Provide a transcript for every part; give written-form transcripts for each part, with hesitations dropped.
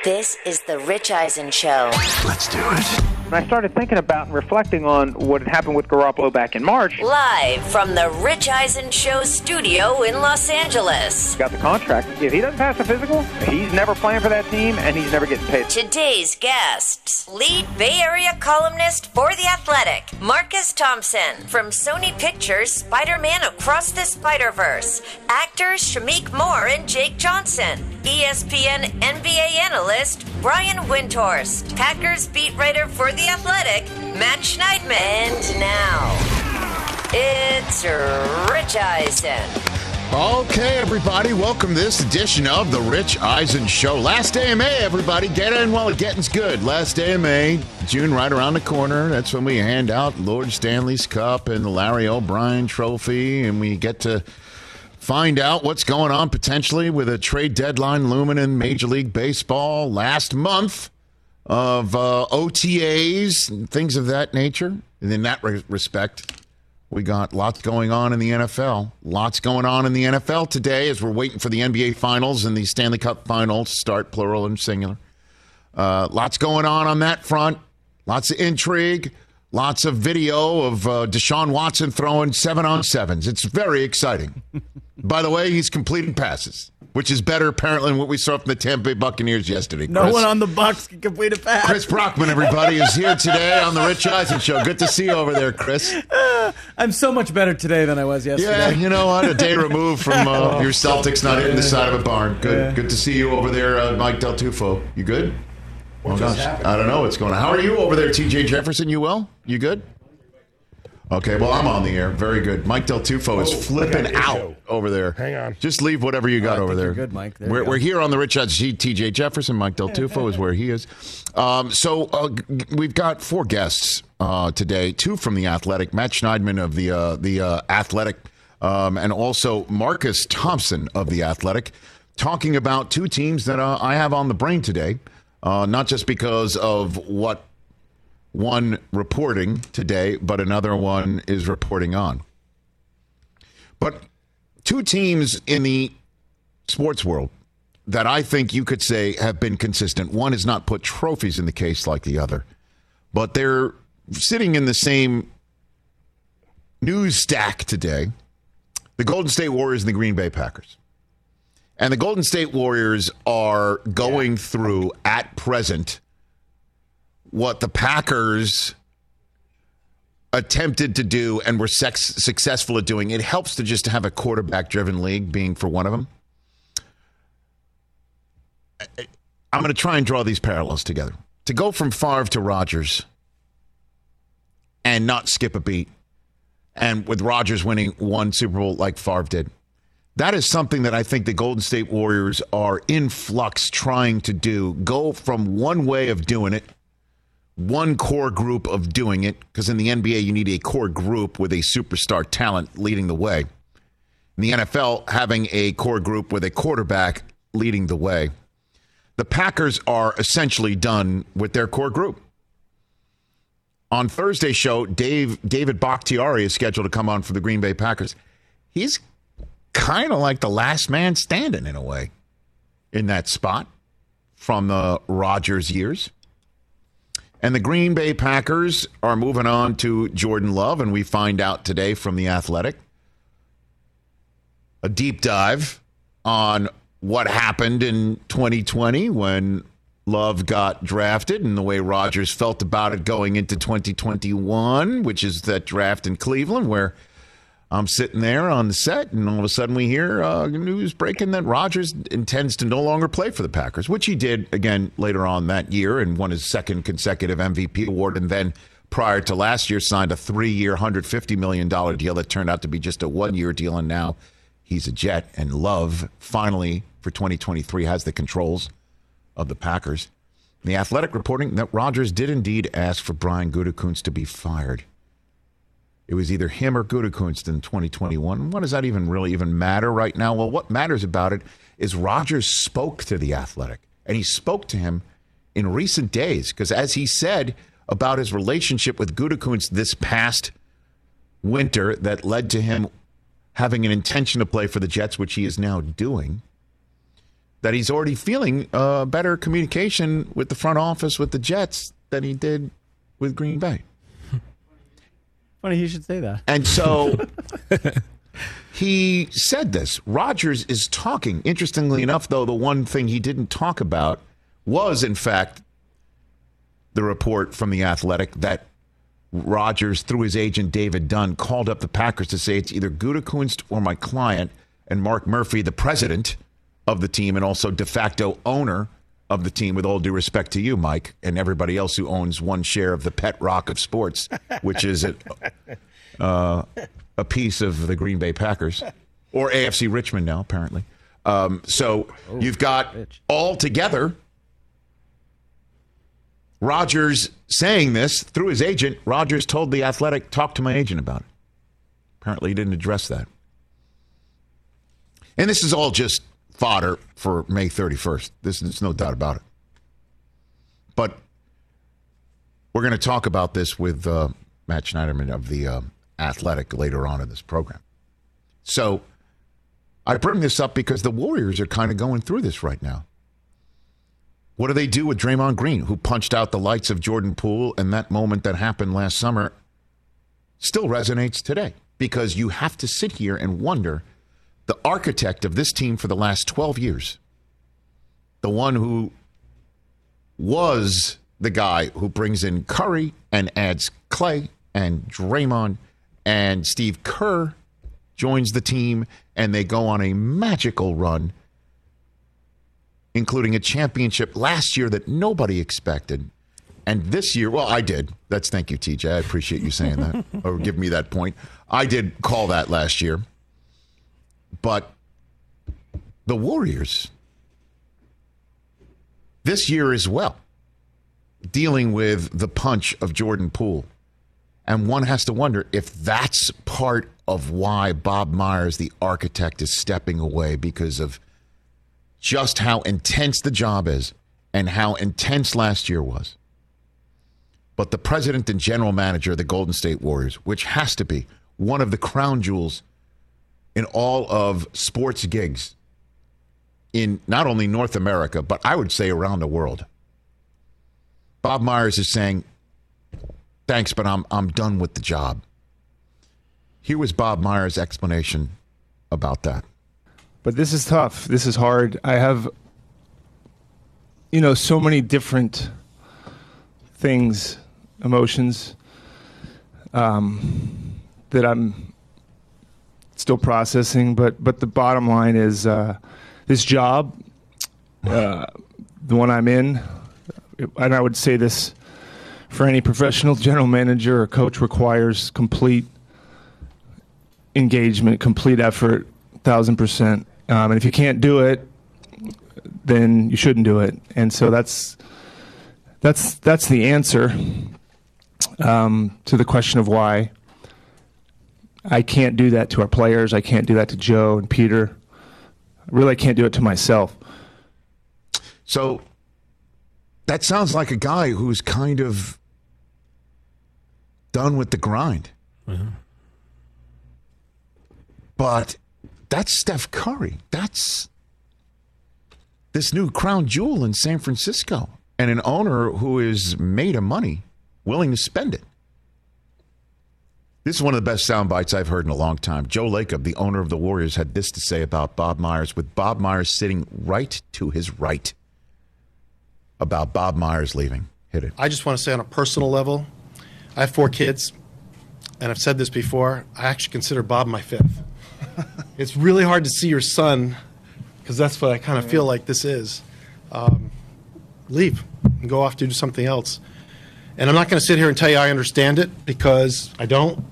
This is the Rich Eisen Show. Let's do it. I started thinking about and reflecting on what had happened with Garoppolo back in March. Live from the Rich Eisen Show studio in Los Angeles. Got the contract. If he doesn't pass the physical, he's never playing for that team, and he's never getting paid. Today's guests, lead Bay Area columnist for The Athletic, Marcus Thompson, from Sony Pictures' Spider-Man Across the Spider-Verse, actors Shameik Moore and Jake Johnson, ESPN NBA analyst Brian Windhorst, Packers beat writer for The Athletic, Matt Schneidman. And now, it's Rich Eisen. Okay, everybody, welcome to this edition of the Rich Eisen Show. Last day of May, everybody. Get in while the getting's good. Last day of May, June right around the corner. That's when we hand out Lord Stanley's Cup and the Larry O'Brien Trophy, and we get to find out what's going on potentially with a trade deadline looming in Major League Baseball last month of OTAs and things of that nature. And in that respect, we got lots going on in the NFL. Lots going on in the NFL today as we're waiting for the NBA Finals and the Stanley Cup Finals to start, plural and singular. Lots going on that front. Lots of intrigue. Lots of video of Deshaun Watson throwing 7-on-7s. It's very exciting. By the way, he's completing passes, which is better apparently than what we saw from the Tampa Bay Buccaneers yesterday. No one on the Bucs can complete a pass. Chris Brockman, everybody, is here today on the Rich Eisen Show. Good to see you over there, Chris. I'm so much better today than I was yesterday. Yeah, you know what? A day removed from your Celtics not hitting the side of a barn. Good, Yeah. Good to see you over there, Mike Del Tufo. You good? Oh gosh, I don't know what's going on. How are you over there, TJ Jefferson? You well? You good? Okay, well, I'm on the air. Very good. Mike Del Tufo is flipping out over there. Hang on. Just leave whatever you got over there. You're good, Mike. We're here on the Rich Eisen. TJ Jefferson, Mike Del Tufo is where he is. So we've got four guests today, two from The Athletic, Matt Schneidman of the Athletic, and also Marcus Thompson of The Athletic, talking about two teams that I have on the brain today. Not just because of what one reporting today, but another one is reporting on. But two teams in the sports world that I think you could say have been consistent. One has not put trophies in the case like the other, but they're sitting in the same news stack today. The Golden State Warriors and the Green Bay Packers. And the Golden State Warriors are going through, at present, what the Packers attempted to do and were successful at doing. It helps to just have a quarterback-driven league, being for one of them. I'm going to try and draw these parallels together. To go from Favre to Rodgers and not skip a beat, and with Rodgers winning one Super Bowl like Favre did, that is something that I think the Golden State Warriors are in flux trying to do. Go from one way of doing it, one core group of doing it, because in the NBA you need a core group with a superstar talent leading the way. In the NFL, having a core group with a quarterback leading the way. The Packers are essentially done with their core group. On Thursday's show, David Bakhtiari is scheduled to come on for the Green Bay Packers. He's kind of like the last man standing in a way in that spot from the Rodgers years. And the Green Bay Packers are moving on to Jordan Love, and we find out today from The Athletic a deep dive on what happened in 2020 when Love got drafted and the way Rodgers felt about it going into 2021, which is that draft in Cleveland where I'm sitting there on the set, and all of a sudden we hear news breaking that Rodgers intends to no longer play for the Packers, which he did again later on that year and won his second consecutive MVP award, and then prior to last year signed a 3-year, $150 million deal that turned out to be just a 1-year deal, and now he's a Jet, and Love finally for 2023 has the controls of the Packers. The Athletic reporting that Rodgers did indeed ask for Brian Gutekunst to be fired. It was either him or Gutekunst in 2021. What does that even matter right now? Well, what matters about it is Rodgers spoke to The Athletic, and he spoke to him in recent days because, as he said about his relationship with Gutekunst this past winter that led to him having an intention to play for the Jets, which he is now doing, that he's already feeling better communication with the front office with the Jets than he did with Green Bay. Funny you should say that. And so he said this. Rodgers is talking. Interestingly enough, though, the one thing he didn't talk about was, in fact, the report from The Athletic that Rodgers, through his agent David Dunn, called up the Packers to say it's either Gutekunst or my client, and Mark Murphy, the president of the team and also de facto owner of the team, with all due respect to you, Mike, and everybody else who owns one share of the pet rock of sports, which is a piece of the Green Bay Packers, or AFC Richmond now, apparently. So you've got all together Rodgers saying this through his agent. Rodgers told The Athletic, talk to my agent about it. Apparently he didn't address that. And this is all just fodder for May 31st. There's no doubt about it. But we're going to talk about this with Matt Schneiderman of The Athletic later on in this program. So I bring this up because the Warriors are kind of going through this right now. What do they do with Draymond Green, who punched out the lights of Jordan Poole, and that moment that happened last summer still resonates today? Because you have to sit here and wonder, the architect of this team for the last 12 years, the one who was the guy who brings in Curry and adds Clay and Draymond, and Steve Kerr joins the team, and they go on a magical run, including a championship last year that nobody expected. And this year, well, I did. Thank you, TJ. I appreciate you saying that, or give me that point. I did call that last year. But the Warriors, this year as well, dealing with the punch of Jordan Poole. And one has to wonder if that's part of why Bob Myers, the architect, is stepping away, because of just how intense the job is and how intense last year was. But the president and general manager of the Golden State Warriors, which has to be one of the crown jewels in all of sports gigs in not only North America, but I would say around the world. Bob Myers is saying, thanks, but I'm done with the job. Here was Bob Myers' explanation about that. But this is tough. This is hard. I have, so many different things, emotions, that I'm still processing. But the bottom line is this job, the one I'm in, and I would say this for any professional general manager or coach, requires complete engagement, complete effort, 1,000%. And if you can't do it, then you shouldn't do it. And so that's the answer to the question of why. I can't do that to our players. I can't do that to Joe and Peter. Really, I can't do it to myself. So that sounds like a guy who's kind of done with the grind. Mm-hmm. But that's Steph Curry. That's this new crown jewel in San Francisco, and an owner who is made of money, willing to spend it. This is one of the best sound bites I've heard in a long time. Joe Lacob, the owner of the Warriors, had this to say about Bob Myers, with Bob Myers sitting right to his right, about Bob Myers leaving. Hit it. I just want to say, on a personal level, I have 4 kids, and I've said this before, I actually consider Bob my 5th. It's really hard to see your son, because that's what I kind of feel like this is, leave and go off to do something else. And I'm not going to sit here and tell you I understand it, because I don't.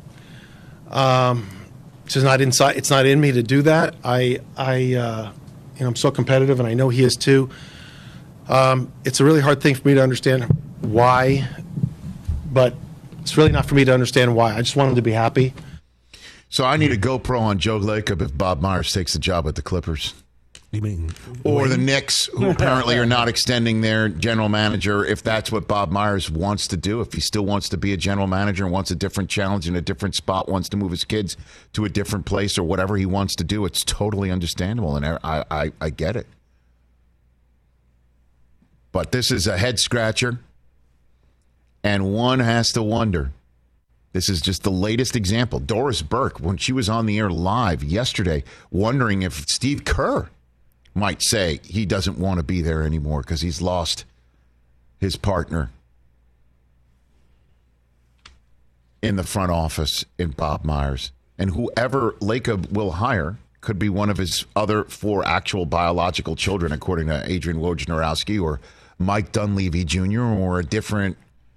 It's just not inside. It's not in me to do that. I'm so competitive, and I know he is too. It's a really hard thing for me to understand why, but it's really not for me to understand why. I just want him to be happy. So I need a GoPro on Joe Lacob if Bob Myers takes the job at the Clippers. You mean or the Knicks, who apparently are not extending their general manager, if that's what Bob Myers wants to do, if he still wants to be a general manager and wants a different challenge in a different spot, wants to move his kids to a different place or whatever he wants to do, it's totally understandable, and I get it. But this is a head scratcher, and one has to wonder. This is just the latest example. Doris Burke, when she was on the air live yesterday, wondering if Steve Kerr might say he doesn't want to be there anymore because he's lost his partner in the front office in Bob Myers. And whoever Lacob will hire could be one of his other 4 actual biological children, according to Adrian Wojnarowski, or Mike Dunleavy Jr., or a different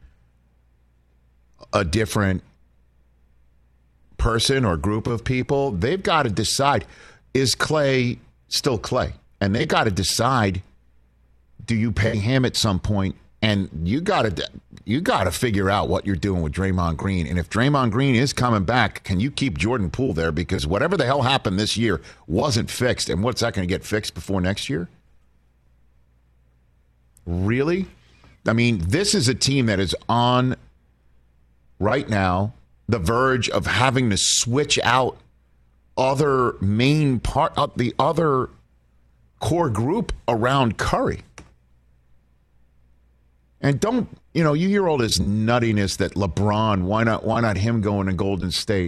person or group of people. They've got to decide, is Clay still Clay? And they got to decide, do you pay him at some point? And you got to figure out what you're doing with Draymond Green. And if Draymond Green is coming back, can you keep Jordan Poole there? Because whatever the hell happened this year wasn't fixed. And what's that going to get fixed before next year? Really? I mean, this is a team that is on, right now, the verge of having to switch out the other core group around Curry. And you hear all this nuttiness that LeBron, why not him going to Golden State?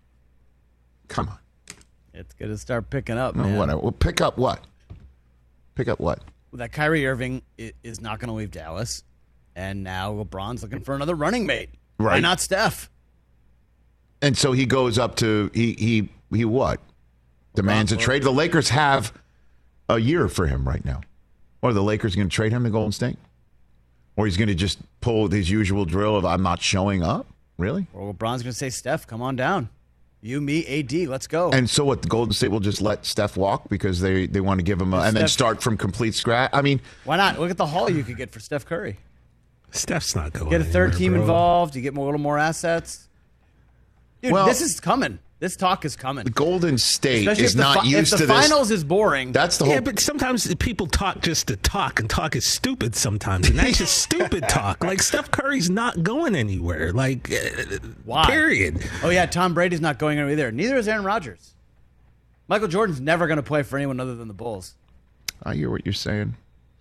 Come on. It's going to start picking up, No, man. whatever. Well, pick up what? Pick up what? That Kyrie Irving is not going to leave Dallas, and now LeBron's looking for another running mate. Right. Why not Steph? And so he goes up to, he what? Demands a trade. The Lakers have a year for him right now. Or are the Lakers going to trade him to Golden State? Or he's going to just pull his usual drill of, I'm not showing up? Really? Or LeBron's going to say, Steph, come on down. You, me, AD, let's go. And so what, the Golden State will just let Steph walk because they want to give him and then start from complete scratch? I mean, why not? Look at the haul you could get for Steph Curry. Steph's not going Get a third anywhere, team bro. involved. You get a little more assets. Dude, this is coming. This talk is coming. Golden State Especially is not used to this. If the finals is boring. That's the whole. Yeah, but sometimes people talk just to talk, and talk is stupid sometimes. And that's just stupid talk. Like, Steph Curry's not going anywhere. Like, Why? Period. Oh, yeah, Tom Brady's not going anywhere either. Neither is Aaron Rodgers. Michael Jordan's never going to play for anyone other than the Bulls. I hear what you're saying.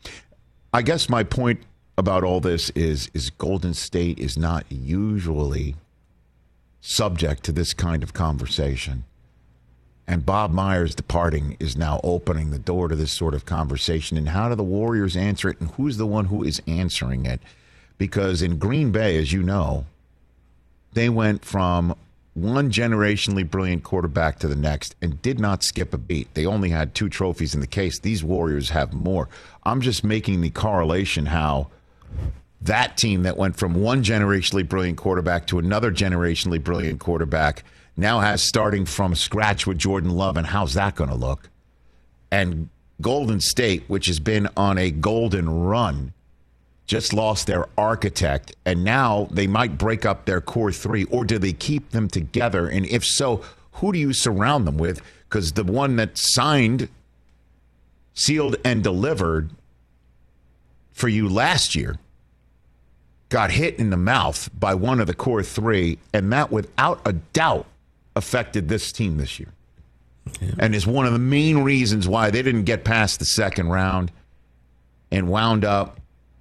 I guess my point about all this is Golden State is not usually subject to this kind of conversation. And Bob Myers departing is now opening the door to this sort of conversation. And how do the Warriors answer it? And who's the one who is answering it? Because in Green Bay, as you know, they went from one generationally brilliant quarterback to the next and did not skip a beat. They only had 2 trophies in the case. These Warriors have more. I'm just making the correlation how that team that went from one generationally brilliant quarterback to another generationally brilliant quarterback now has starting from scratch with Jordan Love, and how's that going to look? And Golden State, which has been on a golden run, just lost their architect, and now they might break up their core 3, or do they keep them together? And if so, who do you surround them with? Because the one that signed, sealed, and delivered for you last year got hit in the mouth by one of the core 3, and that without a doubt affected this team this year. Yeah. And is one of the main reasons why they didn't get past the second round and wound up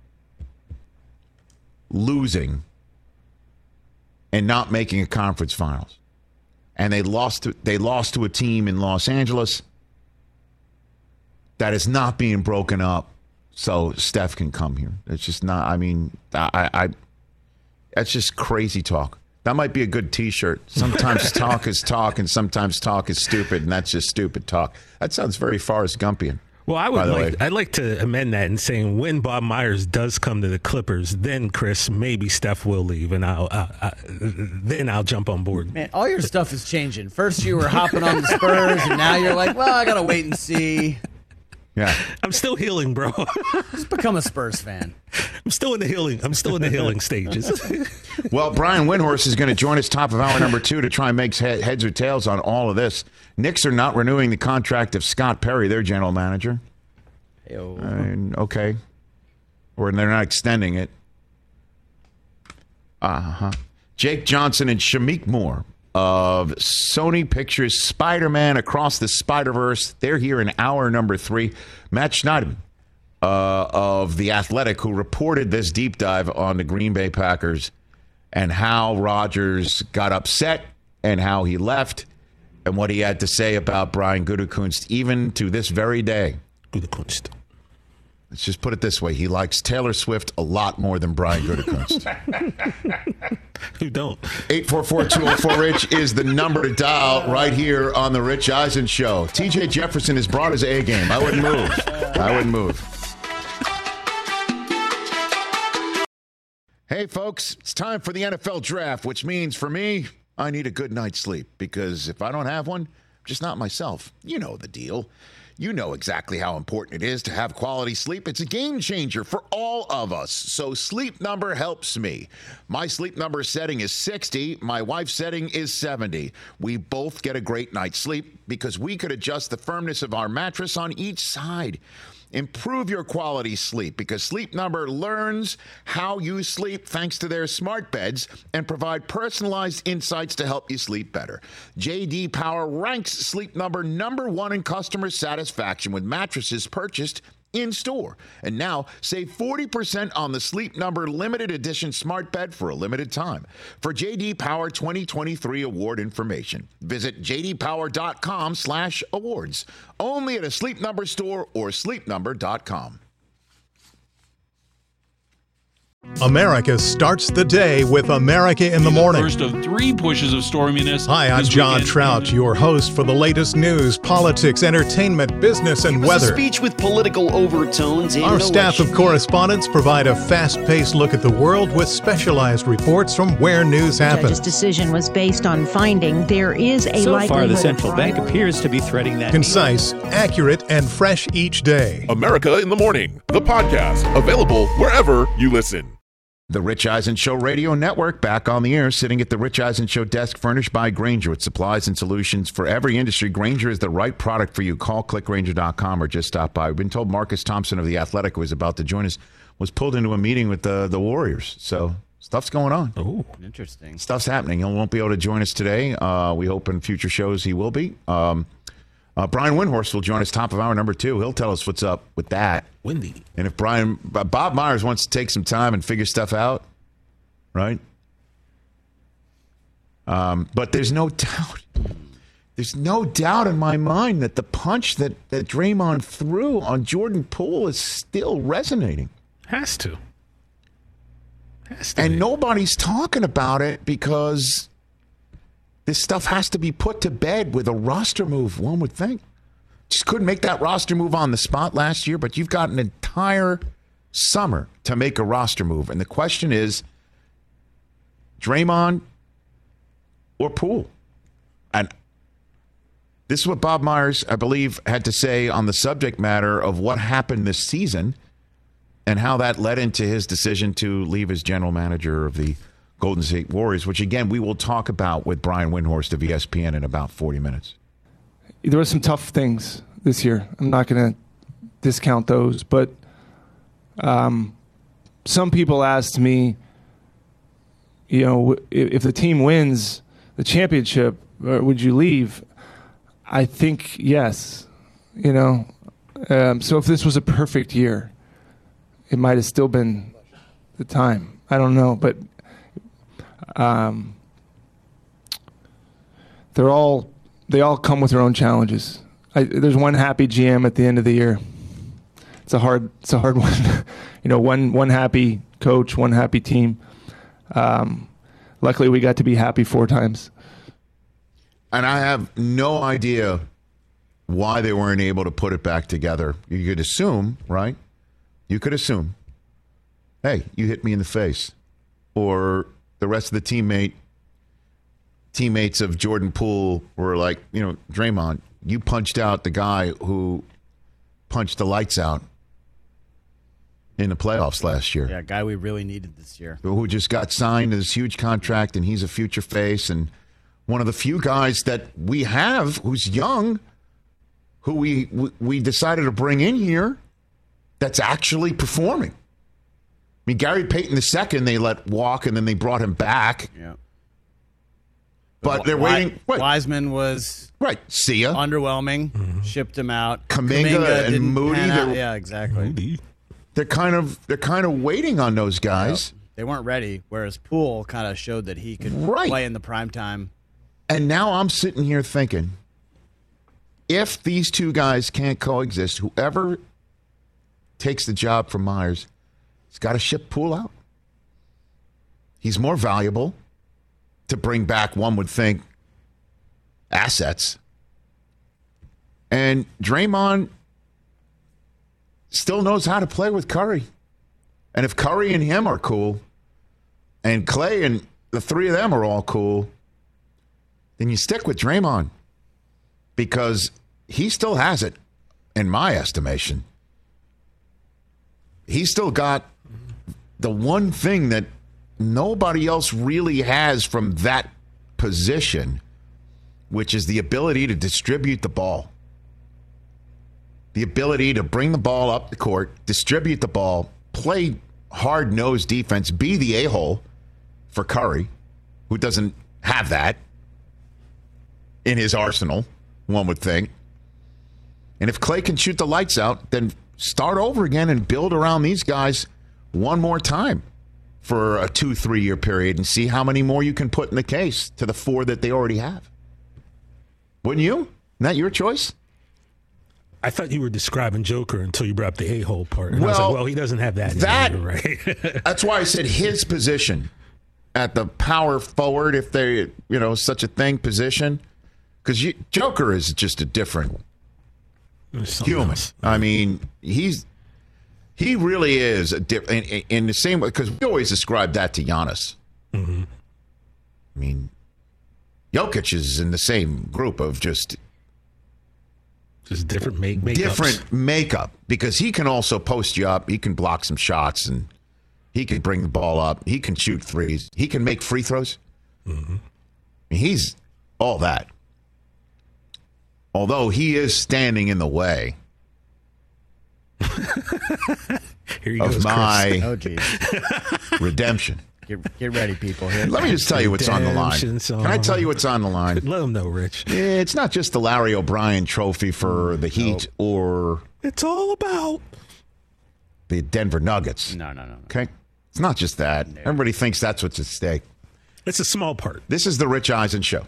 losing and not making a conference finals. And they lost to a team in Los Angeles that is not being broken up so Steph can come here. It's just not, I mean, that's just crazy talk. That might be a good T-shirt. Sometimes talk is talk, and sometimes talk is stupid, and that's just stupid talk. That sounds very Forrest Gumpian. Well, I'd like to amend that and saying when Bob Myers does come to the Clippers, then Chris, maybe Steph will leave, and then I'll jump on board. Man, all your stuff is changing. First you were hopping on the Spurs, and now you're like, well, I gotta wait and see. Yeah, I'm still healing, bro. Just become a Spurs fan. I'm still in the healing stages. Well, Brian Windhorst is going to join us top of hour number 2 to try and make heads or tails on all of this. Knicks are not renewing the contract of Scott Perry, their general manager. Okay. Or they're not extending it. Jake Johnson and Shameik Moore of Sony Pictures Spider-Man Across the Spider-Verse. They're here in hour number 3. Matt Schneiderman of The Athletic, who reported this deep dive on the Green Bay Packers and how Rodgers got upset and how he left and what he had to say about Brian Gutekunst, even to this very day. Gutekunst. Let's just put it this way. He likes Taylor Swift a lot more than Brian Gutekunst. Who don't? 844-204-RICH is the number to dial right here on the Rich Eisen Show. TJ Jefferson has brought his A game. I wouldn't move. Hey, folks, it's time for the NFL Draft, which means for me, I need a good night's sleep because if I don't have one, I'm just not myself. You know the deal. You know exactly how important it is to have quality sleep. It's a game changer for all of us. So Sleep Number helps me. My Sleep Number setting is 60. My wife's setting is 70. We both get a great night's sleep because we could adjust the firmness of our mattress on each side. Improve your quality sleep because Sleep Number learns how you sleep thanks to their smart beds and provide personalized insights to help you sleep better. J.D. Power ranks Sleep Number #1 in customer satisfaction with mattresses purchased in store. And now save 40% on the Sleep Number limited edition smart bed for a limited time. For J.D. Power 2023 award information, visit jdpower.com/awards. Only at a Sleep Number store or sleepnumber.com. America starts the day with America in the Morning. First of 3 pushes of storminess. Hi, I'm John Trout, your host for the latest news, politics, entertainment, business, and weather. A speech with political overtones. Our staff of correspondents provide a fast-paced look at the world with specialized reports from where news happens. The judge's decision was based on finding there is a likelihood. So far, the central bank appears to be threading that. Concise, accurate, and fresh each day. America in the Morning, the podcast, available wherever you listen. The Rich Eisen Show Radio Network back on the air, sitting at the Rich Eisen Show desk, furnished by Grainger with supplies and solutions for every industry. Grainger is the right product for you. Call clickgrainger.com or just stop by. We've been told Marcus Thompson of The Athletic, who was about to join us, was pulled into a meeting with the Warriors. So stuff's going on. Oh, interesting. Stuff's happening. He won't be able to join us today. We hope in future shows he will be. Brian Windhorst will join us top of hour number 2. He'll tell us what's up with that. Windy. And if Bob Myers wants to take some time and figure stuff out, right? But there's no doubt in my mind that the punch that Draymond threw on Jordan Poole is still resonating. Has to. And nobody's talking about it because this stuff has to be put to bed with a roster move, one would think. Just couldn't make that roster move on the spot last year, but you've got an entire summer to make a roster move. And the question is, Draymond or Poole? And this is what Bob Myers, I believe, had to say on the subject matter of what happened this season and how that led into his decision to leave as general manager of the Golden State Warriors, which, again, we will talk about with Brian Windhorst of ESPN in about 40 minutes. There were some tough things this year. I'm not going to discount those, but some people asked me, you know, if the team wins the championship, would you leave? I think yes. You know, so if this was a perfect year, it might have still been the time. I don't know, but they all come with their own challenges. There's one happy GM at the end of the year. It's a hard one. You know, one happy coach, one happy team. Luckily, we got to be happy 4 times. And I have no idea why they weren't able to put it back together. You could assume, right? You could assume, hey, you hit me in the face. Or the rest of the teammates of Jordan Poole were like, you know, Draymond, you punched out the guy who punched the lights out in the playoffs last year. Yeah, a guy we really needed this year. Who just got signed to this huge contract, and he's a future face, and one of the few guys that we have who's young, who we decided to bring in here, that's actually performing. I mean, Gary Payton II, they let walk, and then they brought him back. Yeah. But they're waiting. Wiseman was See ya. Underwhelming. Mm-hmm. Shipped him out. Kuminga and Moody. Yeah, exactly. they're kind of waiting on those guys. They weren't ready, whereas Poole kind of showed that he could play in the prime time. And now I'm sitting here thinking, if these two guys can't coexist, whoever takes the job from Myers has got to ship Poole out. He's more valuable to bring back, one would think, assets. And Draymond still knows how to play with Curry. And if Curry and him are cool, and Clay and the three of them are all cool, then you stick with Draymond. Because he still has it, in my estimation. He's still got the one thing that nobody else really has from that position, which is the ability to distribute the ball. The ability to bring the ball up the court, distribute the ball, play hard-nosed defense, be the a-hole for Curry, who doesn't have that in his arsenal, one would think. And if Clay can shoot the lights out, then start over again and build around these guys one more time for a 2-3 year period and see how many more you can put in the case to the 4 that they already have. Wouldn't you? Isn't that your choice? I thought you were describing Joker until you brought up the a-hole part. And I was like, well, he doesn't have that. Right? That's why I said his position at the power forward, if they, such a thing, position. Because Joker is just a different human. Else. I mean, he really is a in the same way, because we always ascribe that to Giannis. Mm-hmm. I mean, Jokic is in the same group of just different makeups. Different makeup, because he can also post you up. He can block some shots, and he can bring the ball up. He can shoot threes. He can make free throws. Mm-hmm. He's all that. Although he is standing in the way of my redemption. Get ready, people. Let me just tell you what's on the line. Can I tell you what's on the line? Let them know, Rich. It's not just the Larry O'Brien trophy for the Heat or... It's all about... the Denver Nuggets. No. Okay? It's not just that. No. Everybody thinks that's what's at stake. It's a small part. This is the Rich Eisen Show.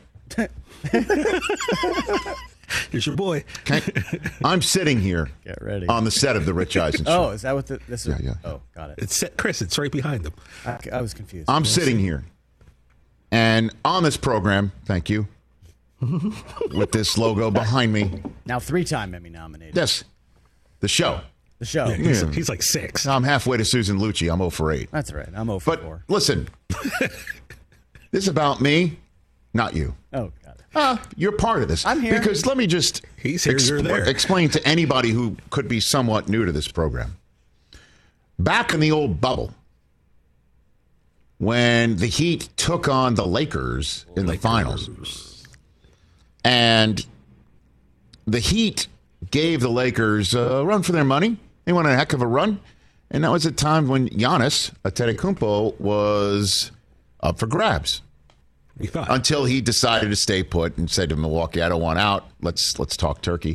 Here's your boy. Okay. I'm sitting here. Get ready. On the set of the Rich Eisen Show. Oh, is that what this is? Yeah. Oh, got it. It's Chris. It's right behind him. I was confused. I'm sitting here. And on this program, thank you, with this logo behind me. Now 3-time Emmy nominated. Yes. The show. The show. Yeah, he's like 6. I'm halfway to Susan Lucci. I'm 0 for 8. That's right. I'm 0 for 4. But listen, this is about me, not you. Oh, got it. You're part of this. I'm here. Because let me just explain to anybody who could be somewhat new to this program. Back in the old bubble, when the Heat took on the Lakers in the finals, and the Heat gave the Lakers a run for their money. They went on a heck of a run. And that was a time when Giannis Antetokounmpo was up for grabs. Until he decided to stay put and said to Milwaukee, I don't want out. Let's talk turkey.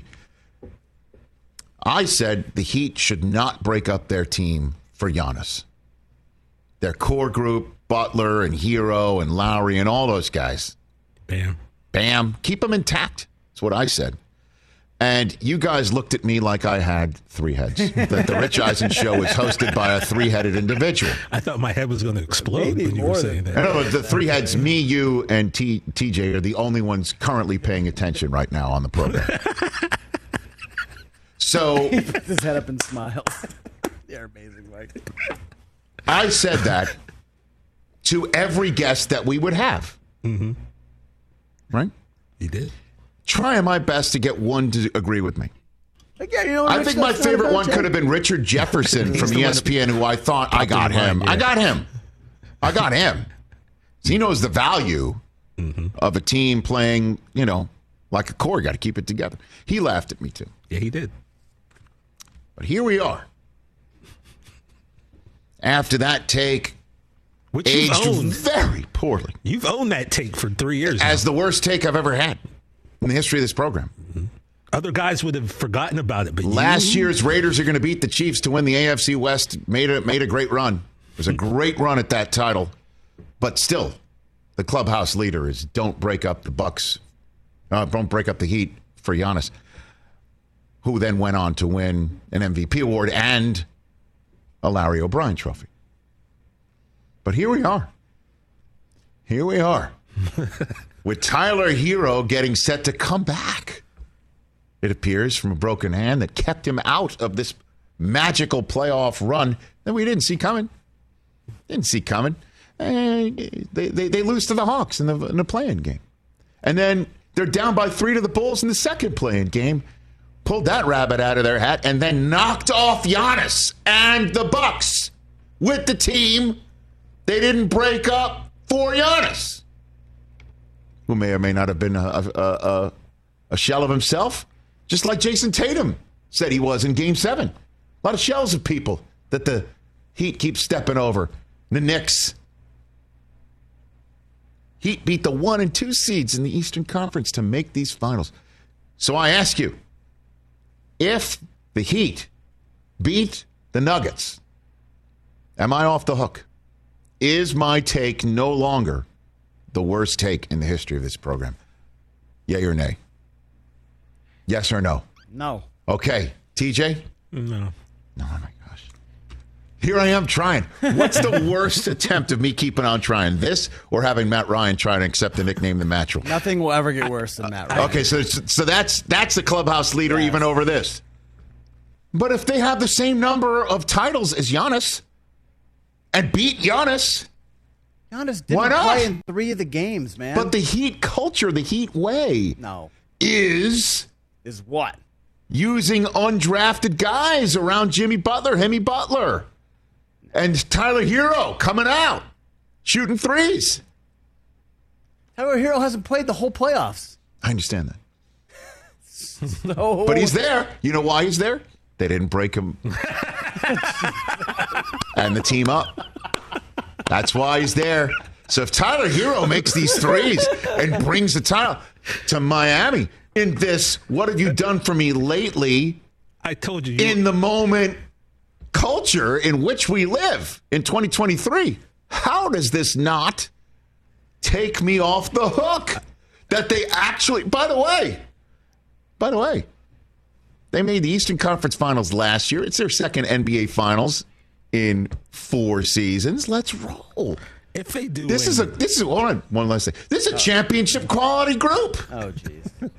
I said the Heat should not break up their team for Giannis. Their core group, Butler and Hero and Lowry and all those guys. Bam. Keep them intact. That's what I said. And you guys looked at me like I had 3 heads. That the Rich Eisen Show is hosted by a 3-headed individual. I thought my head was going to explode when you were saying that. No, the 3 heads, me, you, and TJ are the only ones currently paying attention right now on the program. So he puts his head up and smiles. They're amazing, Mike. I said that to every guest that we would have. Mm-hmm. Right? You did. Trying my best to get one to agree with me. Yeah, I think my favorite one could have been Richard Jefferson from ESPN, who I thought, I got him. I got him. So he knows the value of a team playing, like a core. You got to keep it together. He laughed at me, too. Yeah, he did. But here we are. After that take, which aged very poorly. You've owned that take for 3 years as the worst take I've ever had in the history of this program. Other guys would have forgotten about it. But last year's Raiders are going to beat the Chiefs to win the AFC West. Made a great run. It was a great run at that title. But still, the clubhouse leader is don't break up the Bucks. Don't break up the Heat for Giannis, who then went on to win an MVP award and a Larry O'Brien trophy. But here we are. Here we are. With Tyler Hero getting set to come back. It appears, from a broken hand that kept him out of this magical playoff run that we didn't see coming. They lose to the Hawks in the play-in game. And then they're down by 3 to the Bulls in the second play-in game. Pulled that rabbit out of their hat and then knocked off Giannis and the Bucks with the team. They didn't break up for Giannis, who may or may not have been a shell of himself. Just like Jason Tatum said he was in Game 7. A lot of shells of people that the Heat keep stepping over. The Knicks. Heat beat the 1 and 2 seeds in the Eastern Conference to make these finals. So I ask you, if the Heat beat the Nuggets, am I off the hook? Is my take no longer the worst take in the history of this program? Yay or nay? Yes or no? No. Okay. TJ? No. No, oh my gosh. Here I am trying. What's the worst attempt of me keeping on trying? This or having Matt Ryan try to accept the nickname The Mattrel? Nothing will ever get worse than Matt Ryan. Okay, so that's the clubhouse leader even over this. But if they have the same number of titles as Giannis and beat Giannis, Giannis didn't play in 3 of the games, man. But the Heat culture, the Heat way, is what? Using undrafted guys around Jimmy Butler, Hemi Butler, and Tyler Hero coming out, shooting threes. Tyler Hero hasn't played the whole playoffs. I understand that. So, but he's there. You know why he's there? They didn't break him and the team up. That's why he's there. So if Tyler Hero makes these threes and brings the title to Miami in this, what have you done for me lately? I told you. In the moment culture in which we live in 2023, how does this not take me off the hook? That they actually, by the way, they made the Eastern Conference Finals last year. It's their second NBA Finals in 4 seasons. Let's roll. If they do, this is hold on, one last thing. This is a championship quality group. Oh, jeez.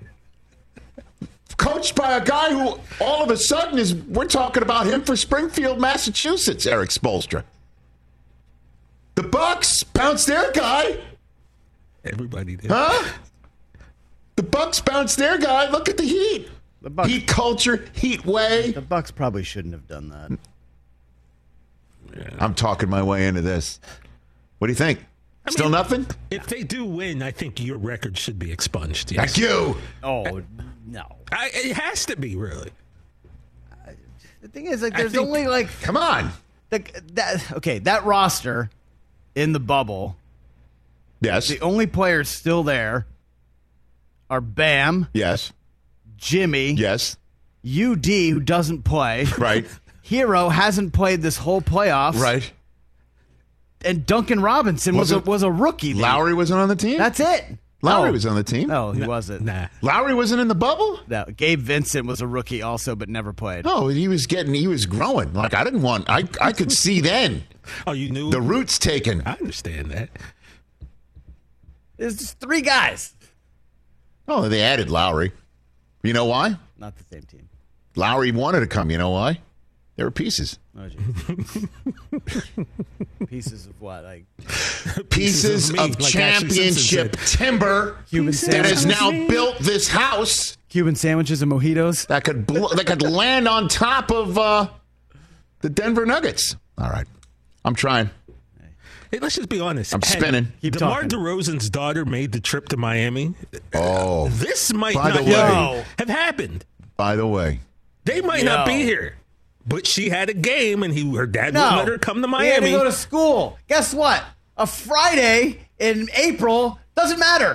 Coached by a guy who all of a sudden we're talking about him for Springfield, Massachusetts, Eric Spoelstra. The Bucks bounced their guy. Everybody did. Huh? The Bucks bounced their guy. Look at the Heat. The Bucks, Heat culture, Heat way. The Bucks probably shouldn't have done that. Yeah. I'm talking my way into this. What do you think? Still nothing? If they do win, I think your record should be expunged. Yes. Thank you. Oh, no. It has to be, really. The thing is, there's only come on. That roster in the bubble. Yes. The only players still there are Bam. Yes. Jimmy. Yes. UD, who doesn't play. Right. Hero hasn't played this whole playoffs. Right. And Duncan Robinson was a rookie. Lowry wasn't on the team? That's it. Lowry was on the team. No, he wasn't. Nah. Lowry wasn't in the bubble? No. Gabe Vincent was a rookie also, but never played. No, he was growing. Like, I could see then. Oh, you knew? The roots taken. I understand that. There's just 3 guys. Oh, they added Lowry. You know why? Not the same team. Lowry wanted to come. You know why? They were pieces. Oh, geez. Pieces of what? Pieces of championship timber that has now built this house. Cuban sandwiches and mojitos that could land on top of the Denver Nuggets. All right, I'm trying. Hey, let's just be honest. I'm spinning. DeMar DeRozan's daughter made the trip to Miami. Oh, this might not have happened. By the way, they might not be here. But she had a game, and her dad wouldn't let her come to Miami. He had to go to school. Guess what? A Friday in April doesn't matter.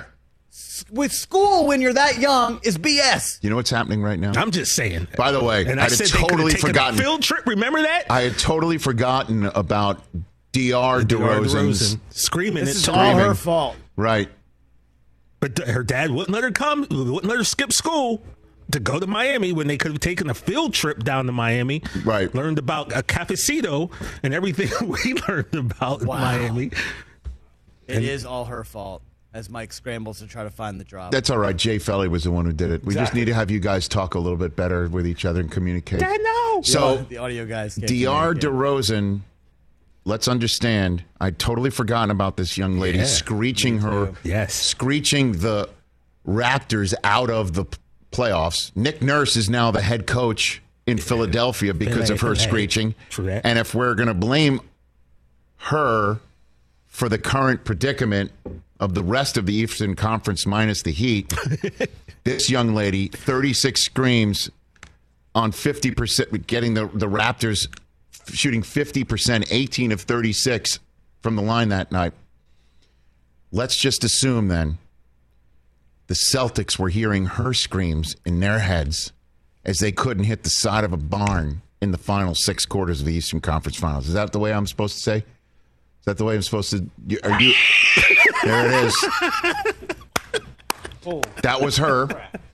with school when you're that young is BS. You know what's happening right now? I'm just saying. By the way, and I had totally forgotten. A field trip, remember that? I had totally forgotten about DeMar DeRozan screaming. This is all her fault. Right. But her dad wouldn't let her come, wouldn't let her skip school to go to Miami when they could have taken a field trip down to Miami. Right. Learned about a cafecito and everything we learned about Miami. It is all her fault as Mike scrambles to try to find the drop. That's all right. Jay Felly was the one who did it. We just need to have you guys talk a little bit better with each other and communicate. I know. So the audio guys. DeMar DeRozan, let's understand. I'd totally forgotten about this young lady screeching the Raptors out of the playoffs. Nick Nurse is now the head coach in Philadelphia because of her screeching. And if we're going to blame her for the current predicament of the rest of the Eastern Conference minus the Heat, this young lady, 36 screams on 50%, getting the Raptors shooting 50%, 18 of 36 from the line that night. Let's just assume then the Celtics were hearing her screams in their heads as they couldn't hit the side of a barn in the final 6 quarters of the Eastern Conference Finals. Is that the way I'm supposed to say? Is that the way I'm supposed to? Are you? There it is. That was her.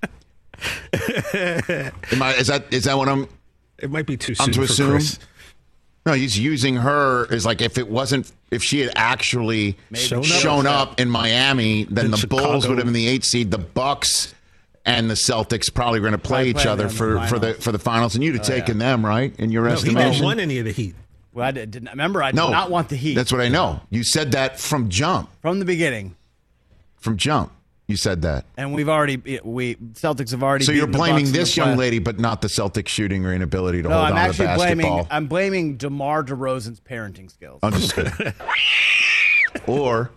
Is that what I'm? It might be too soon I'm to for assume. Chris. No, he's using her as like if she had actually shown up in Miami, then the Chicago. Bulls would have been the 8th seed. The Bucks and the Celtics probably were going to play each other for the finals, and you'd have taken them, right? In your estimation, he didn't want any of the Heat. Well, I didn't remember. I did not want the Heat. That's what I know. You said that from jump. From the beginning. From jump, you said that. And Celtics have already. So you're beaten the blaming Bucks in this the young play- lady, but not the Celtics shooting or inability to No, hold I'm on to actually basketball. I'm blaming DeMar DeRozan's parenting skills. Understood. Or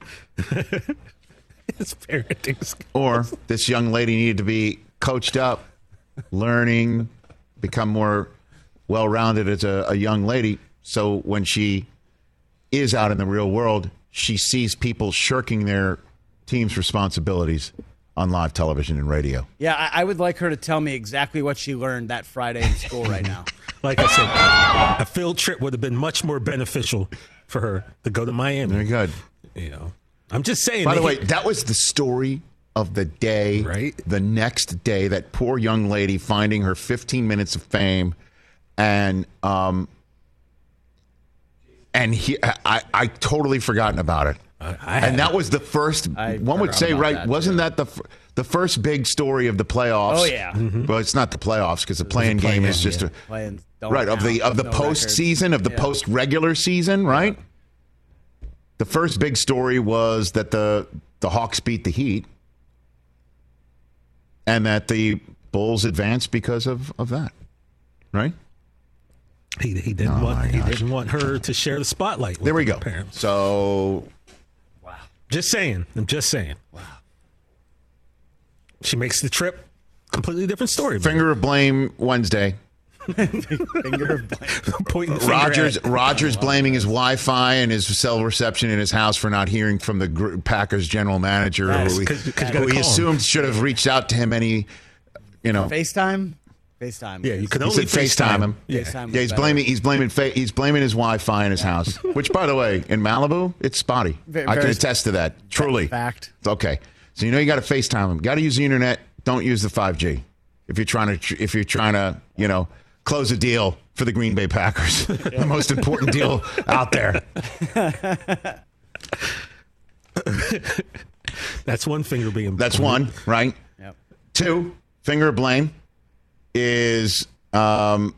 His parenting skills. Or this young lady needed to be coached up, learning, become more well-rounded as a young lady. So when she is out in the real world, she sees people shirking their team's responsibilities on live television and radio. Yeah, I would like her to tell me exactly what she learned that Friday in school right now. Like I said, a field trip would have been much more beneficial for her to go to Miami. Very good. You know, I'm just saying. By the way, that was the story of the day, right? The next day, that poor young lady finding her 15 minutes of fame, and I totally forgotten about it. And that was the first. One would say, right? Wasn't that the first big story of the playoffs? Oh yeah. Well, it's not the playoffs because the play-in game is just right of the postseason, of the post regular season, right? The first big story was that the Hawks beat the Heat, and that the Bulls advanced because of that, right? He didn't want her to share the spotlight with there we her go. parents. So, wow. Just saying. I'm just saying. Wow. She makes the trip. Completely different story. Finger of blame Wednesday. Finger of blame. Rogers blaming his Wi-Fi and his cell reception in his house for not hearing from the Packers general manager, who he assumed should have reached out to him. FaceTime. Yeah, you can only FaceTime him. Yeah, he's blaming his Wi-Fi in his house. Which, by the way, in Malibu, it's spotty. I can attest to that. Truly, fact. Okay, so you got to FaceTime him. Got to use the internet. Don't use the 5G if you're trying to close a deal for the Green Bay Packers, the most important deal out there. That's one finger being. That's one, right? Yep. 2, finger of blame is Draymond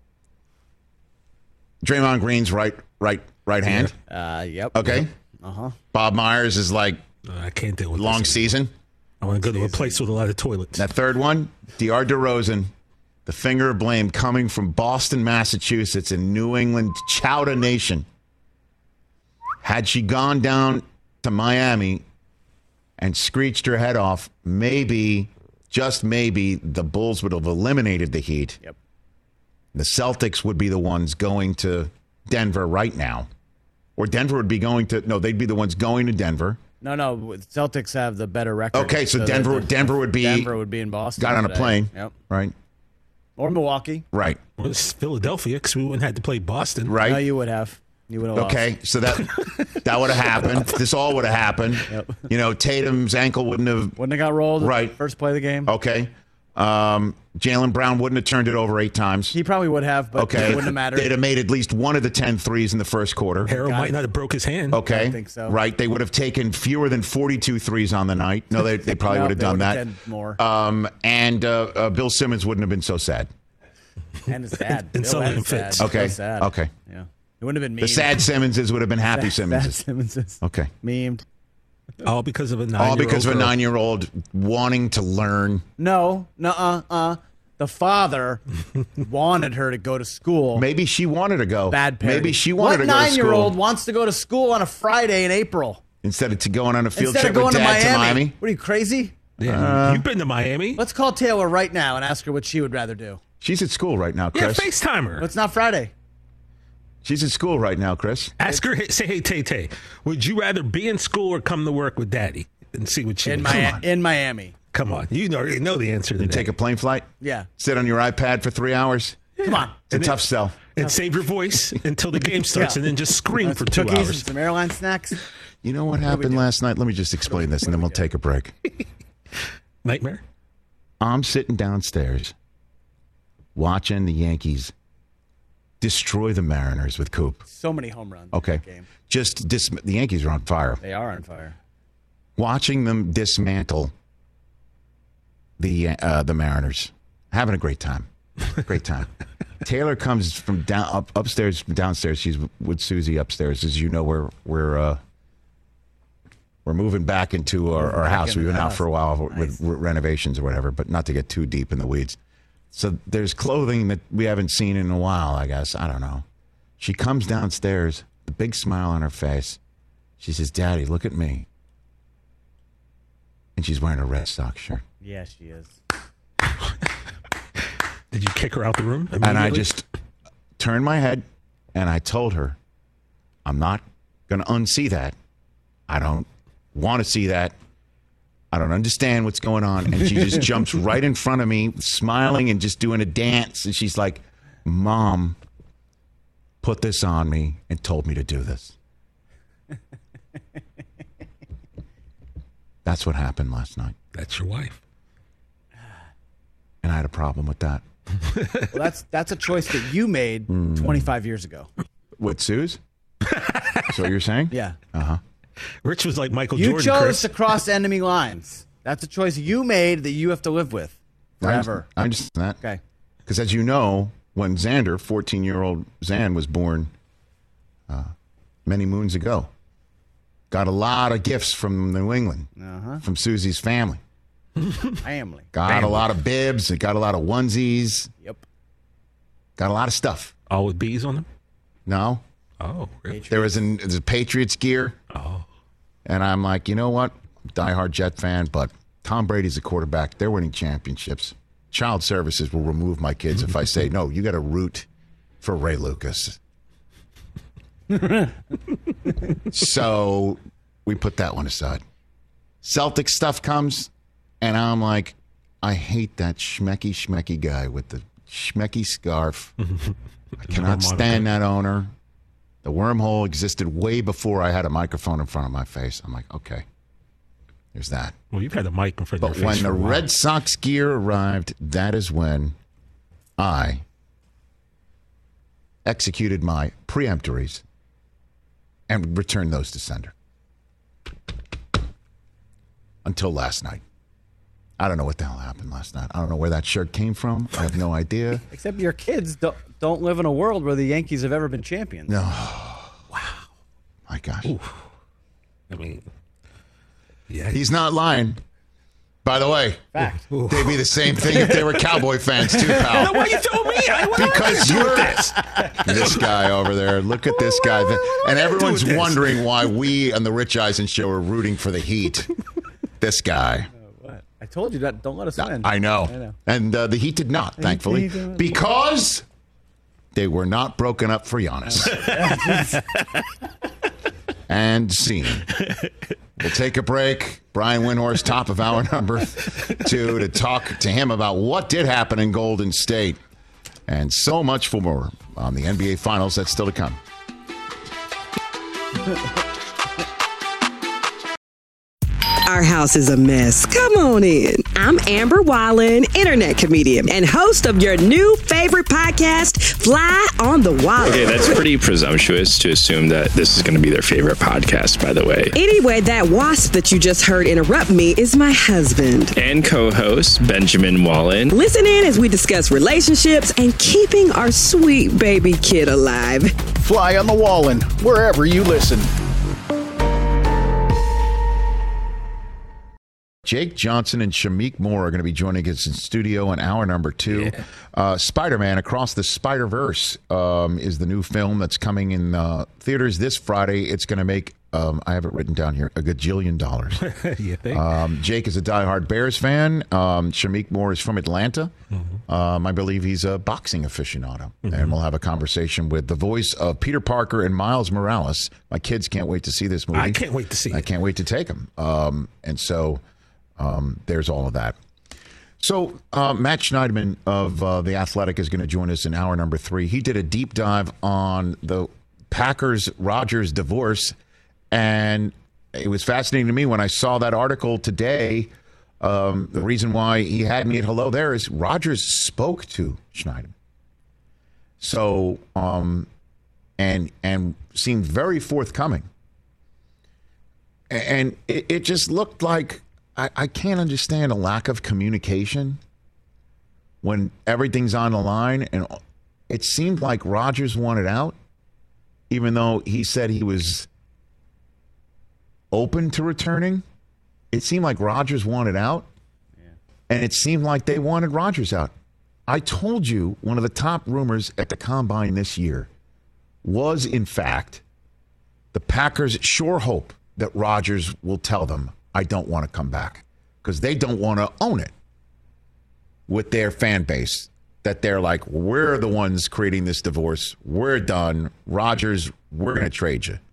Green's right hand. Yep. Okay. Bob Myers is like, I can't deal with long this. season. I want to go to a place with a lot of toilets. That third one, DeMar DeRozan, the finger of blame coming from Boston, Massachusetts, in New England, Chowder Nation. Had she gone down to Miami and screeched her head off, maybe, just maybe, the Bulls would have eliminated the Heat. Yep. The Celtics would be the ones going to Denver right now. Or Denver would be they'd be the ones going to Denver. No. Celtics have the better record. Okay, so Denver would be in Boston. Got on a today. plane. Yep. Right. Or Milwaukee. Right. Well, it's Philadelphia because we wouldn't have to play Boston. Right. No, you would have. You would have Okay, so that would have happened. This all would have happened. Yep. Tatum's ankle wouldn't have got rolled. Right. First play of the game. Okay. Jaylen Brown wouldn't have turned it over 8 times. He probably would have, but it wouldn't have mattered. They'd have made at least one of the 10 threes in the first quarter. Harold might not have broke his hand. Okay. I think so. Right. They would have taken fewer than 42 threes on the night. No, they probably would have done that. More. And Bill Simmons wouldn't have been so sad. And his dad. And some of them fits. Okay. So sad. Okay. Yeah. It wouldn't have been memed. The sad Simmonses would have been happy Simmonses. Sad Simmonses. Okay. Memed. All because of a 9-year-old. All because of a girl. 9-year-old wanting to learn. No. The father wanted her to go to school. Maybe she wanted to go. Bad parenting. Maybe she wanted to go to school. What 9-year-old wants to go to school on a Friday in April? Instead of going on a field Instead trip of going with Dad to Miami? What are you, crazy? Yeah. You've been to Miami. Let's call Taylor right now and ask her what she would rather do. She's at school right now, Yeah, Chris. FaceTime her. It's not Friday. She's at school right now, Chris. Ask her, say, hey, Tay, would you rather be in school or come to work with Daddy? And see what she In would do. in Miami. Come on. You already know the answer to that. Take a plane flight? Yeah. Sit on your iPad for 3 hours? Come on. It's a tough sell. And save your voice until the game starts and then just scream for 2 Cookies and hours. some airline snacks. You know what happened last night? Let me just explain this, and then we'll take a break. Nightmare? I'm sitting downstairs watching the Yankees destroy the Mariners with Coop. So many home runs. Okay. In that game. The Yankees are on fire. They are on fire. Watching them dismantle the Mariners. Having a great time. Great time. Taylor comes from upstairs, from downstairs. She's with Susie upstairs. As you know, we're moving back into our house. We've been out for a while with renovations or whatever, but not to get too deep in the weeds. So there's clothing that we haven't seen in a while, I guess. I don't know. She comes downstairs, a big smile on her face. She says, "Daddy, look at me." And she's wearing a Red Sox shirt. Yeah, she is. Did you kick her out the room? And I just turned my head and I told her, I'm not going to unsee that. I don't want to see that. I don't understand what's going on. And she just jumps right in front of me, smiling and just doing a dance. And she's like, Mom put this on me and told me to do this. That's what happened last night. That's your wife. And I had a problem with that. Well, that's a choice that you made 25 years ago. With Suze? That's what you're saying? Yeah. Uh-huh. Rich was like Michael You Jordan, chose Chris. to cross enemy lines. That's a choice you made that you have to live with forever. I understand that. Okay. Because as you know, when Xander, 14-year-old Xan, was born many moons ago, got a lot of gifts from New England, from Susie's family. Family. Got a lot of bibs. Got a lot of onesies. Yep. Got a lot of stuff. All with bees on them? No. Oh, really? There was a Patriots gear. Oh. And I'm like, you know what? Diehard Jet fan, but Tom Brady's the quarterback. They're winning championships. Child Services will remove my kids if I say, no, you got to root for Ray Lucas. So we put that one aside. Celtic stuff comes, and I'm like, I hate that schmecky guy with the schmecky scarf. I cannot stand that owner. The wormhole existed way before I had a microphone in front of my face. I'm like, okay, there's that. Well, you've had a mic in front of But your face when for the a while. Red Sox gear arrived, that is when I executed my preemptories and returned those to sender. Until last night. I don't know what the hell happened last night. I don't know where that shirt came from. I have no idea. Except your kids don't live in a world where the Yankees have ever been champions. No. Wow. My gosh. Oof. I mean, yeah. He's not lying. By the way, Fact. they'd be the same thing if they were Cowboy fans too, pal. No, why you told me? Because you're this guy over there. Look at this guy. And everyone's wondering why we on the Rich Eisen show are rooting for the Heat. This guy. I told you that. Don't let us win. I know. And the Heat did not, thankfully, because they were not broken up for Giannis. And scene. We'll take a break. Brian Windhorst, top of hour number 2, to talk to him about what did happen in Golden State and so much more on the NBA Finals. That's still to come. Our house is a mess. Come on in. I'm Amber Wallen, internet comedian and host of your new favorite podcast, Fly on the Wall. Okay, that's pretty presumptuous to assume that this is going to be their favorite podcast, by the way. Anyway, that wasp that you just heard interrupt me is my husband. And co-host, Benjamin Wallen. Listen in as we discuss relationships and keeping our sweet baby kid alive. Fly on the Wallen, wherever you listen. Jake Johnson and Shameik Moore are going to be joining us in studio in hour number 2. Yeah. Spider-Man Across the Spider-Verse is the new film that's coming in theaters this Friday. It's going to make, I have it written down here, a gajillion dollars. You think? Jake is a diehard Bears fan. Shameik Moore is from Atlanta. Mm-hmm. I believe he's a boxing aficionado. Mm-hmm. And we'll have a conversation with the voice of Peter Parker and Miles Morales. My kids can't wait to see this movie. I can't wait to see it. I can't wait to take them. And so... there's all of that. So Matt Schneidman of The Athletic is going to join us in hour number 3. He did a deep dive on the Packers-Rodgers divorce, and it was fascinating to me when I saw that article today. The reason why he had me at hello there is Rodgers spoke to Schneidman. So, and seemed very forthcoming. And it just looked like I can't understand a lack of communication when everything's on the line. And it seemed like Rodgers wanted out, even though he said he was open to returning. It seemed like Rodgers wanted out, and it seemed like they wanted Rodgers out. I told you one of the top rumors at the Combine this year was, in fact, the Packers sure hope that Rodgers will tell them, I don't want to come back, because they don't want to own it with their fan base, that they're like, we're the ones creating this divorce. We're done. Rodgers, we're going to trade you.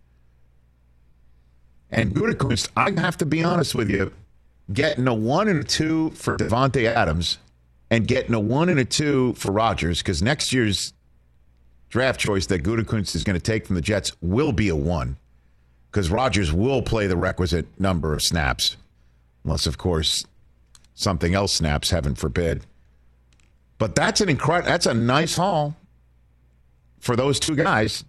And Gutekunst, I have to be honest with you, getting a 1 and a 2 for Davante Adams and getting a 1 and a 2 for Rodgers, because next year's draft choice that Gutekunst is going to take from the Jets will be a 1. Because Rodgers will play the requisite number of snaps. Unless, of course, something else snaps, heaven forbid. But that's that's a nice haul for those two guys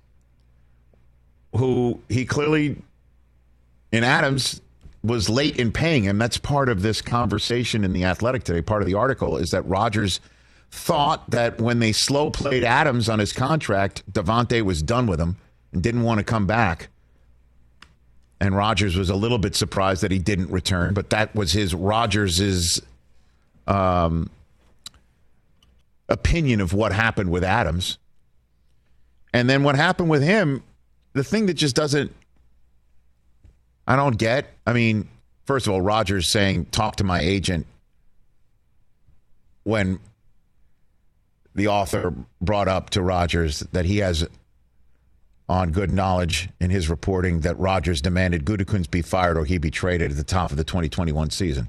who he clearly, in Adams, was late in paying him. That's part of this conversation in The Athletic today. Part of the article is that Rodgers thought that when they slow played Adams on his contract, Davante was done with him and didn't want to come back. And Rodgers was a little bit surprised that he didn't return, but that was Rodgers's opinion of what happened with Adams. And then what happened with him, the thing that just I don't get. I mean, first of all, Rodgers saying, talk to my agent, when the author brought up to Rodgers that he has on good knowledge in his reporting that Rodgers demanded Gutekunst be fired or he be traded at the top of the 2021 season,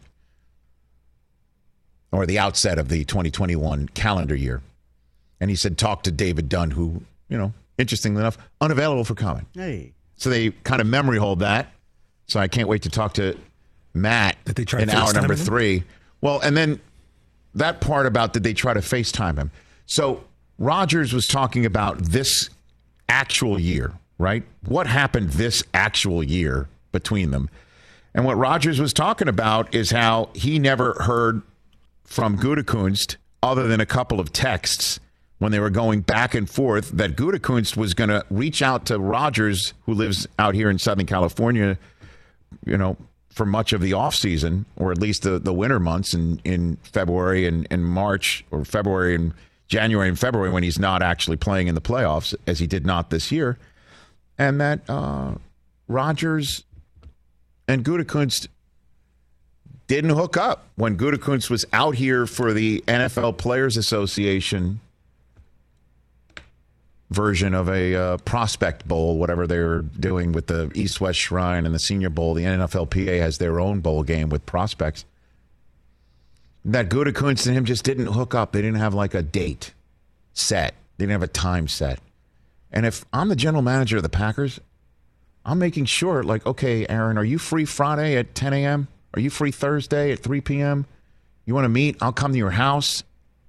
or the outset of the 2021 calendar year. And he said, talk to David Dunn, who, interestingly enough, unavailable for comment. Hey. So they kind of memory hold that. So I can't wait to talk to Matt in hour number 3. Well, and then that part about did they try to FaceTime him? So Rodgers was talking about this actual year, right? What happened this actual year between them? And what Rodgers was talking about is how he never heard from Gutekunst other than a couple of texts when they were going back and forth, that Gutekunst was going to reach out to Rodgers, who lives out here in Southern California, for much of the offseason, or at least the winter months in February and March, or February and January and February, when he's not actually playing in the playoffs, as he did not this year. And that Rodgers and Gutekunst didn't hook up when Gutekunst was out here for the NFL Players Association version of a prospect bowl, whatever they're doing with the East-West Shrine and the Senior Bowl. The NFLPA has their own bowl game with prospects. That Gutekunst and him just didn't hook up. They didn't have like a date set. They didn't have a time set. And if I'm the general manager of the Packers, I'm making sure, like, okay, Aaron, are you free Friday at 10 a.m.? Are you free Thursday at 3 p.m.? You want to meet? I'll come to your house.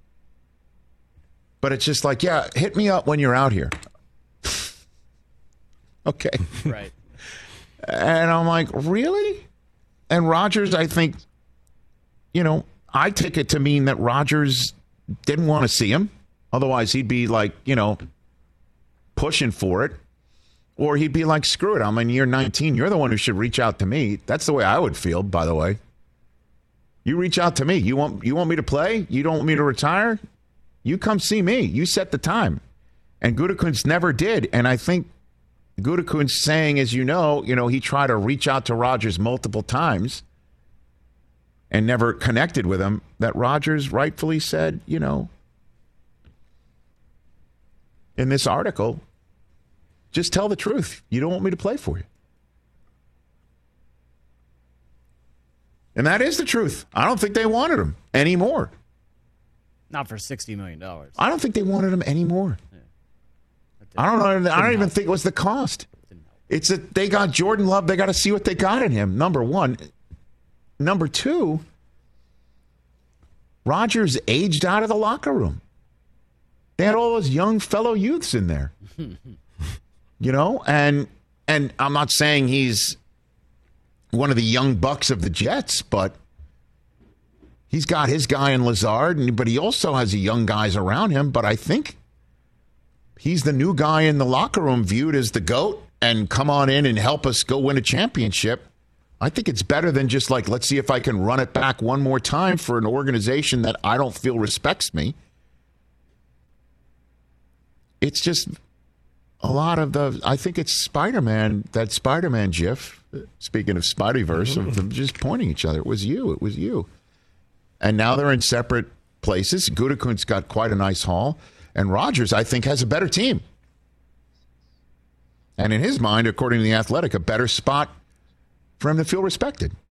But it's just like, yeah, hit me up when you're out here. Okay. Right. And I'm like, really? And Rodgers, I think, I take it to mean that Rodgers didn't want to see him. Otherwise, he'd be like, pushing for it. Or he'd be like, screw it, I'm in year 19. You're the one who should reach out to me. That's the way I would feel, by the way. You reach out to me. You want me to play? You don't want me to retire? You come see me. You set the time. And Gutekunst never did. And I think Gutekunst saying, as you know, he tried to reach out to Rodgers multiple times and never connected with him, that Rodgers rightfully said, in this article, just tell the truth. You don't want me to play for you. And that is the truth. I don't think they wanted him anymore. Not for $60 million. I don't think they wanted him anymore. Yeah. I don't know. I don't even think it was the cost. It's that they got Jordan Love. They got to see what they got in him, number one. Number two, Rodgers aged out of the locker room. They had all those young fellow youths in there. And I'm not saying he's one of the young bucks of the Jets, but he's got his guy in Lazard, but he also has young guys around him. But I think he's the new guy in the locker room, viewed as the GOAT, and come on in and help us go win a championship. I think it's better than just like, let's see if I can run it back one more time for an organization that I don't feel respects me. It's just a lot of I think it's Spider-Man, that Spider-Man gif, speaking of Spideyverse, of them just pointing each other. It was you. And now they're in separate places. Gutekunst got quite a nice haul. And Rodgers, I think, has a better team. And in his mind, according to The Athletic, a better spot for him to feel respected.